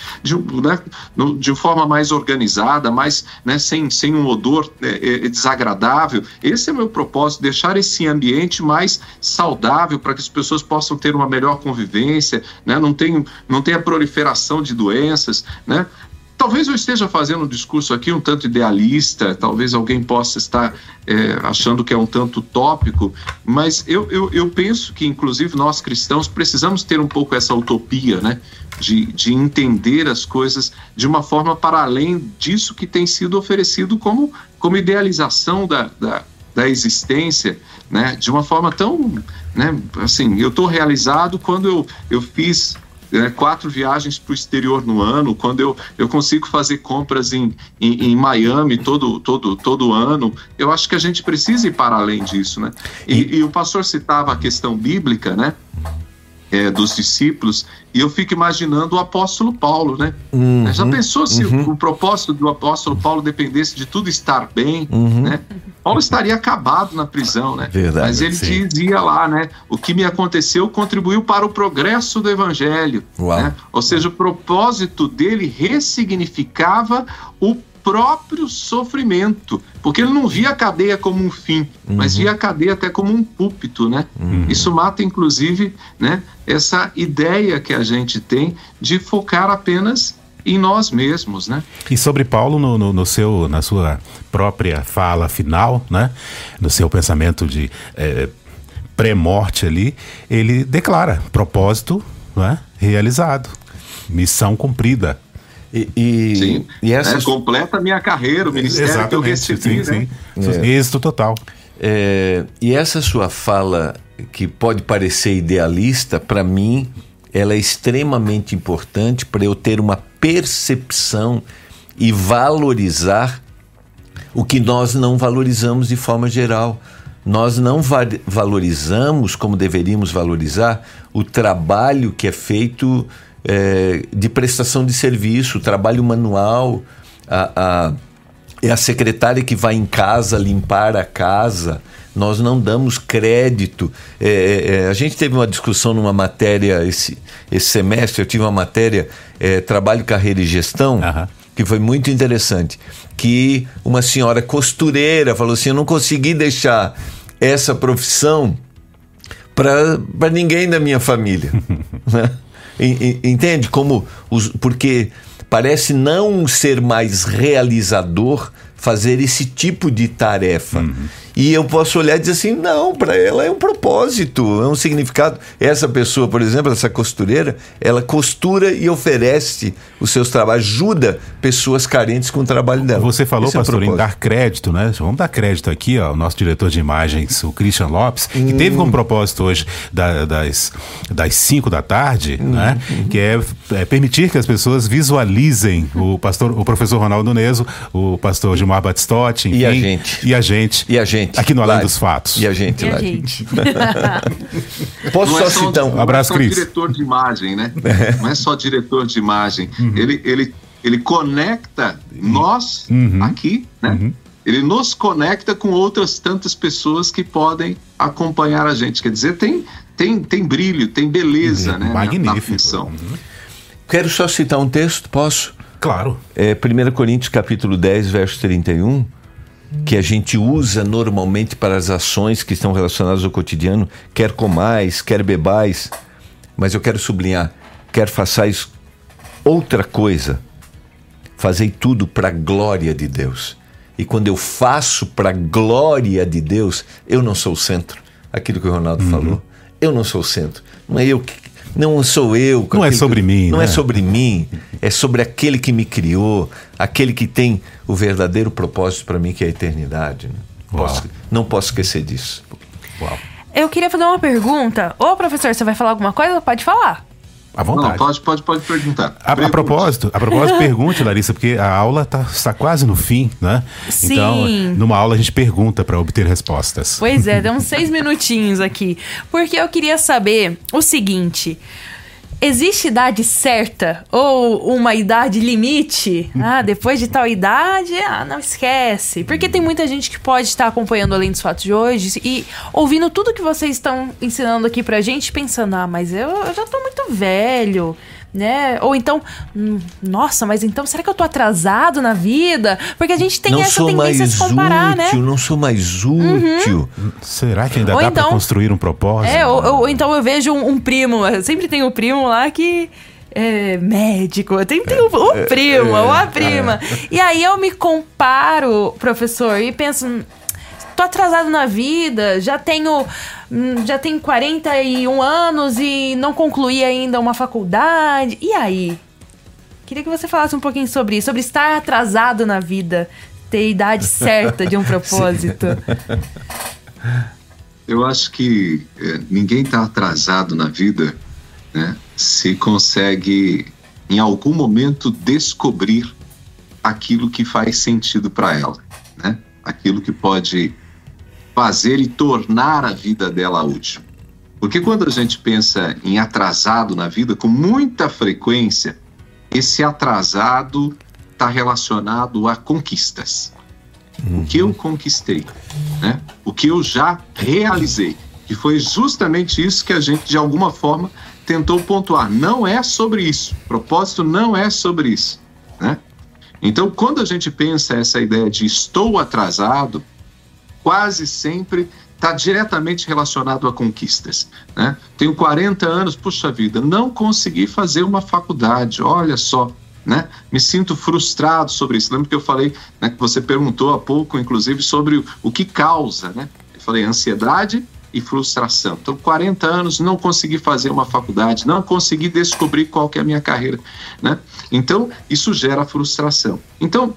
de forma mais organizada, mais, né, sem um odor desagradável. Esse é o meu propósito, deixar esse ambiente mais saudável para que as pessoas possam ter uma melhor convivência, né? Não tem a proliferação de doenças, né? talvez eu esteja fazendo um discurso aqui um tanto idealista, talvez alguém possa estar achando que é um tanto utópico, mas eu penso que, inclusive, nós cristãos precisamos ter um pouco essa utopia, né? De entender as coisas de uma forma para além disso que tem sido oferecido como idealização da existência, né? De uma forma tão, né? Assim, eu estou realizado quando eu fiz 4 viagens para o exterior no ano, quando eu consigo fazer compras em Miami todo ano. Eu acho que a gente precisa ir para além disso, né? E o pastor citava a questão bíblica, né? Dos discípulos, e eu fico imaginando o apóstolo Paulo, né? Já pensou se o propósito do apóstolo Paulo dependesse de tudo estar bem, né? Paulo estaria acabado na prisão, né? Verdade, mas ele dizia lá, né? O que me aconteceu contribuiu para o progresso do evangelho, né? Ou seja, o propósito dele ressignificava o próprio sofrimento, porque ele não via a cadeia como um fim, mas via a cadeia até como um púlpito, né? Isso mata, inclusive, né, essa ideia que a gente tem de focar apenas em nós mesmos, né? E sobre Paulo, na sua própria fala final, né, no seu pensamento de pré-morte ali, ele declara propósito, né, realizado, missão cumprida. Sim, completa a minha carreira, o ministério que eu recebi, né? Êxito total. E essa sua fala, que pode parecer idealista, para mim, ela é extremamente importante para eu ter uma percepção e valorizar o que nós não valorizamos de forma geral. Nós não valorizamos como deveríamos valorizar o trabalho que é feito de prestação de serviço, trabalho manual, é a secretária que vai em casa limpar a casa. Nós não damos crédito. A gente teve uma discussão numa matéria esse semestre, eu tive uma matéria Trabalho, Carreira e Gestão, que foi muito interessante, que uma senhora costureira falou assim: eu não consegui deixar essa profissão para ninguém da minha família. Né? Entende? Porque parece não ser mais realizador fazer esse tipo de tarefa. E eu posso olhar e dizer assim, não, para ela é um propósito, é um significado. Essa pessoa, por exemplo, essa costureira, ela costura e oferece os seus trabalhos, ajuda pessoas carentes com o trabalho dela. Você falou, pastor, em dar crédito, né? Vamos dar crédito aqui ao nosso diretor de imagens, o Christian Lopes, que teve como propósito hoje das 5 da tarde, né? Que é permitir que as pessoas visualizem o professor Ronaldo Neso, o pastor Gilmar Batistotti, enfim, E a gente. Aqui no Além dos Fatos. E a gente lá. Posso só citar um abraço, Cris? Não é só diretor de imagem, né? Não é só diretor de imagem. Ele conecta nós aqui, né? Ele nos conecta com outras tantas pessoas que podem acompanhar a gente. Quer dizer, tem brilho, tem beleza, né? Magnífico. Na função. Quero só citar um texto, posso? Claro. 1 Coríntios capítulo 10, verso 31, que a gente usa normalmente para as ações que estão relacionadas ao cotidiano, quer comais, quer bebais, mas eu quero sublinhar, quer façais outra coisa, fazei tudo para a glória de Deus. E quando eu faço para a glória de Deus, eu não sou o centro. Aquilo que o Ronaldo falou, eu não sou o centro. Não sou eu. Não é sobre mim. Não é sobre mim. É sobre aquele que me criou, aquele que tem o verdadeiro propósito para mim, que é a eternidade. Né? Não posso esquecer disso. Uau. Eu queria fazer uma pergunta. Ô, professor, você vai falar alguma coisa? Pode falar. À vontade. Não, pode perguntar. A propósito, pergunte, Larissa, porque a aula está quase no fim, né? Sim. Então, numa aula a gente pergunta para obter respostas. Pois é, deu uns 6 minutinhos aqui. Porque eu queria saber o seguinte: existe idade certa ou uma idade limite? Depois de tal idade, não esquece. Porque tem muita gente que pode estar acompanhando Além dos Fatos de hoje e ouvindo tudo que vocês estão ensinando aqui pra gente, pensando, mas eu já tô muito velho, né? Ou então, nossa, mas então será que eu tô atrasado na vida? Porque a gente tem essa tendência a se comparar, né? Não sou mais útil. Será que ainda dá pra construir um propósito? Ou então eu vejo um primo, sempre tem um primo lá que médico, eu tenho uma prima. E aí eu me comparo, professor, e penso, tô atrasado na vida, já tenho 41 anos e não concluí ainda uma faculdade. E aí? Queria que você falasse um pouquinho sobre isso, sobre estar atrasado na vida, ter a idade certa de um propósito. Eu acho que ninguém está atrasado na vida, né, se consegue, em algum momento, descobrir aquilo que faz sentido para ela, né? Aquilo que pode fazer e tornar a vida dela útil. Porque quando a gente pensa em atrasado na vida, com muita frequência, esse atrasado está relacionado a conquistas. O que eu conquistei, né? O que eu já realizei. E foi justamente isso que a gente, de alguma forma, tentou pontuar. Não é sobre isso. O propósito não é sobre isso, né? Então, quando a gente pensa essa ideia de estou atrasado, quase sempre está diretamente relacionado a conquistas, né? Tenho 40 anos, puxa vida, não consegui fazer uma faculdade, olha só, né? Me sinto frustrado sobre isso. Lembra que eu falei, né, que você perguntou há pouco, inclusive, sobre o que causa, né? Eu falei ansiedade e frustração. Então, 40 anos, não consegui fazer uma faculdade, não consegui descobrir qual que é a minha carreira, né? Então, isso gera frustração. Então,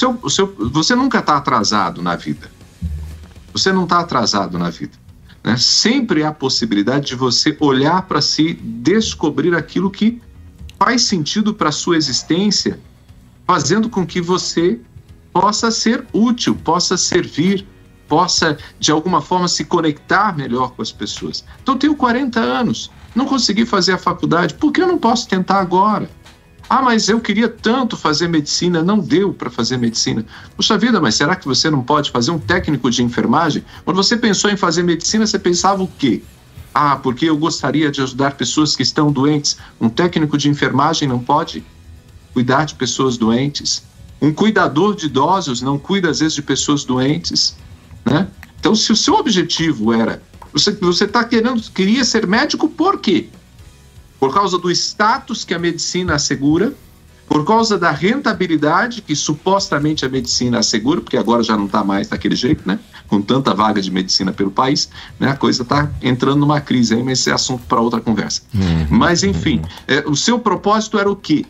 você nunca está atrasado na vida. Você não está atrasado na vida, né? Sempre há a possibilidade de você olhar para si, descobrir aquilo que faz sentido para a sua existência, fazendo com que você possa ser útil, possa servir, possa, de alguma forma, se conectar melhor com as pessoas. Então, eu tenho 40 anos, não consegui fazer a faculdade, por que eu não posso tentar agora? Ah, mas eu queria tanto fazer medicina, não deu para fazer medicina. Puxa vida, mas será que você não pode fazer um técnico de enfermagem? Quando você pensou em fazer medicina, você pensava o quê? Ah, porque eu gostaria de ajudar pessoas que estão doentes. Um técnico de enfermagem não pode cuidar de pessoas doentes. Um cuidador de idosos não cuida, às vezes, de pessoas doentes, né? Então, se o seu objetivo era... Você queria ser médico por quê? Por causa do status que a medicina assegura, por causa da rentabilidade que supostamente a medicina assegura, porque agora já não está mais daquele jeito, né? Com tanta vaga de medicina pelo país, né? A coisa está entrando numa crise aí, mas esse é assunto para outra conversa. Mas, enfim, o seu propósito era o quê?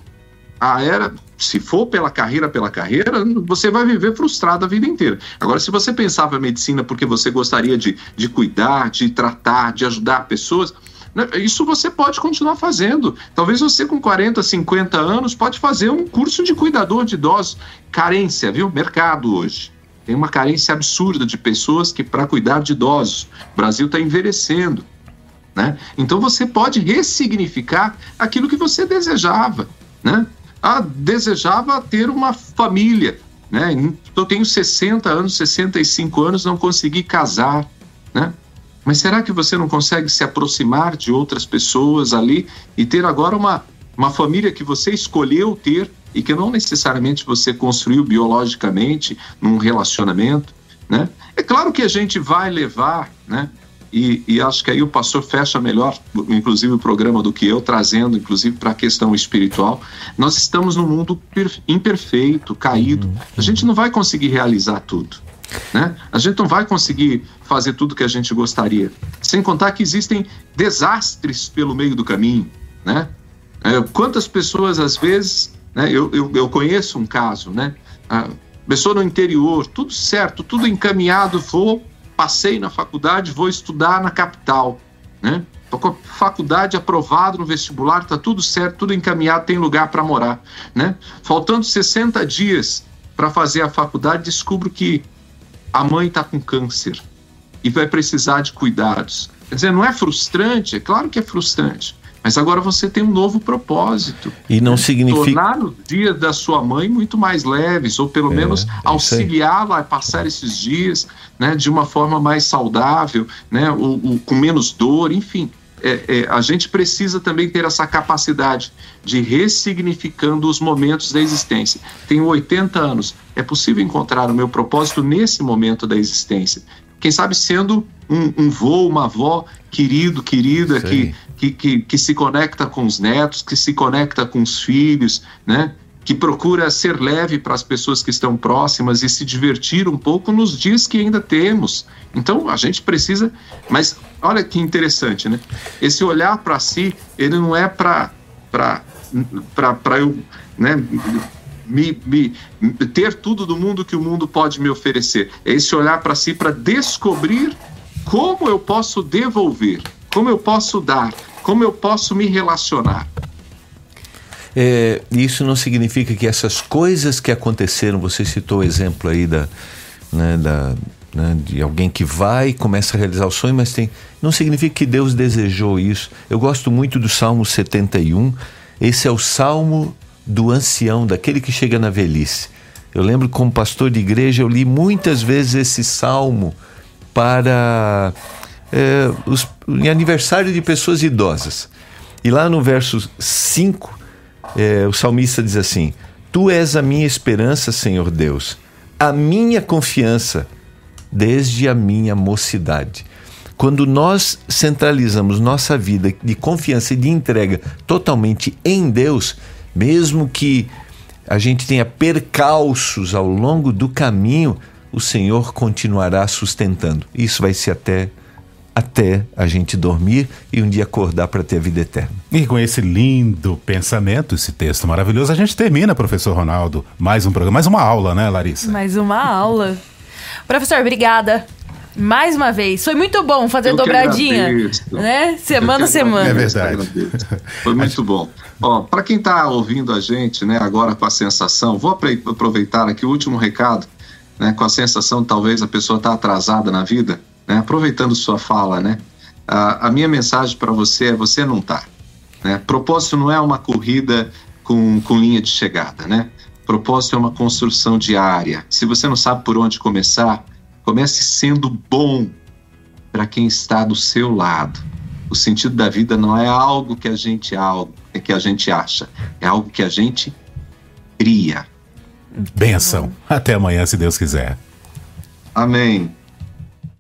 Se for pela carreira, você vai viver frustrado a vida inteira. Agora, se você pensava em medicina porque você gostaria de cuidar, de tratar, de ajudar pessoas... Isso você pode continuar fazendo. Talvez você com 40, 50 anos pode fazer um curso de cuidador de idosos. Carência, viu? Mercado hoje. Tem uma carência absurda de pessoas que para cuidar de idosos. O Brasil está envelhecendo, né? Então você pode ressignificar aquilo que você desejava, né? Desejava ter uma família, né? Eu tenho 60 anos, 65 anos, não consegui casar, né? Mas será que você não consegue se aproximar de outras pessoas ali e ter agora uma família que você escolheu ter e que não necessariamente você construiu biologicamente num relacionamento, né? É claro que a gente vai levar, né? E acho que aí o pastor fecha melhor, inclusive, o programa do que eu, trazendo, inclusive, para a questão espiritual. Nós estamos num mundo imperfeito, caído. A gente não vai conseguir realizar tudo, né? A gente não vai conseguir fazer tudo que a gente gostaria, sem contar que existem desastres pelo meio do caminho, né? Quantas pessoas, às vezes, né? Eu conheço um caso, né? A pessoa no interior, tudo certo, tudo encaminhado, passei na faculdade, vou estudar na capital, né? Tô com a faculdade aprovado no vestibular, tá tudo certo, tudo encaminhado, tem lugar para morar, né? Faltando 60 dias para fazer a faculdade, descubro que a mãe está com câncer e vai precisar de cuidados. Quer dizer, não é frustrante? É claro que é frustrante. Mas agora você tem um novo propósito. E não significa... Tornar os dias da sua mãe muito mais leves, ou pelo menos auxiliá-la a passar esses dias, né, de uma forma mais saudável, né, com menos dor, enfim. A gente precisa também ter essa capacidade de ressignificando os momentos da existência. Tenho 80 anos, é possível encontrar o meu propósito nesse momento da existência. quem sabe sendo um vô, uma avó querida, que se conecta com os netos, que se conecta com os filhos, né? Que procura ser leve para as pessoas que estão próximas e se divertir um pouco nos dias que ainda temos. Então, a gente precisa... Mas olha que interessante, né? Esse olhar para si, ele não é para eu, né, ter tudo do mundo que o mundo pode me oferecer. É esse olhar para si para descobrir como eu posso devolver, como eu posso dar, como eu posso me relacionar. Isso não significa que essas coisas que aconteceram, você citou o exemplo aí de alguém que vai e começa a realizar o sonho, mas não significa que Deus desejou isso. Eu gosto muito do Salmo 71, esse é o Salmo do ancião, daquele que chega na velhice. Eu lembro como pastor de igreja, eu li muitas vezes esse Salmo para em aniversário de pessoas idosas. E lá no verso 5, o salmista diz assim: Tu és a minha esperança, Senhor Deus, a minha confiança desde a minha mocidade. Quando nós centralizamos nossa vida de confiança e de entrega totalmente em Deus, mesmo que a gente tenha percalços ao longo do caminho, o Senhor continuará sustentando. Isso vai ser até a gente dormir e um dia acordar para ter a vida eterna. E com esse lindo pensamento, esse texto maravilhoso, a gente termina, professor Ronaldo, mais um programa, mais uma aula, né, Larissa? Mais uma aula. Professor, obrigada. Mais uma vez. Foi muito bom fazer dobradinha, né? Semana a semana. É verdade. Foi muito bom. Para quem está ouvindo a gente, né, agora com a sensação, vou aproveitar aqui o último recado, né, com a sensação talvez a pessoa está atrasada na vida, né, aproveitando sua fala, né, a minha mensagem para você é: você não está. Né? Propósito não é uma corrida com linha de chegada, né? Propósito é uma construção diária. Se você não sabe por onde começar, comece sendo bom para quem está do seu lado. O sentido da vida não é algo que a gente acha, é algo que a gente cria. Benção. Até amanhã, se Deus quiser. Amém.